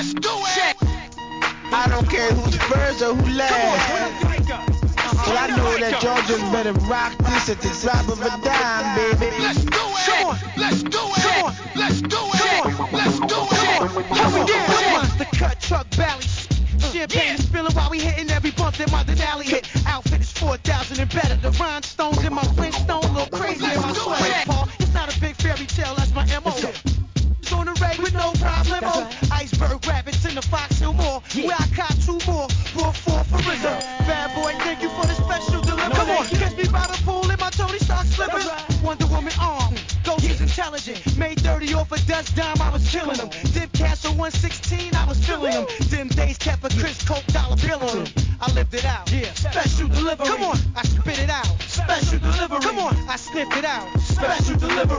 Let's do it. I don't care who's first or who last. But I know that y'all just better rock this at the drop of a dime, baby. Let's do it. Come on. Let's do it. Come on. Let's do it. Come on. Let's do it. Come on. The cut truck valley. Champagne is spilling while we hitting every bump that my Denali hit. Outfit is 4,000 and better. The rhinestones in my Flintstone, a little crazy in my sweat. Paul, it's not a big fairy tale, that's my MO. It's on the reg with no problem. Iceberg rabbits in the Fox Hill Mall. Where I caught 2 more, brought 4 for reserve. Bad boy, thank you for the special delivery. Come on, catch me by the pool in my Tony Stark slippers. Wonder Woman arm, Ghost is intelligent. Made 30 off a dust dime, I was killing them. Dip cash on 116, I was filling them. Them days kept a Chris Coke dollar bill on them. I lived it out, special delivery. Come on, I spit it out, special delivery. Come on, I sniffed it out, special delivery.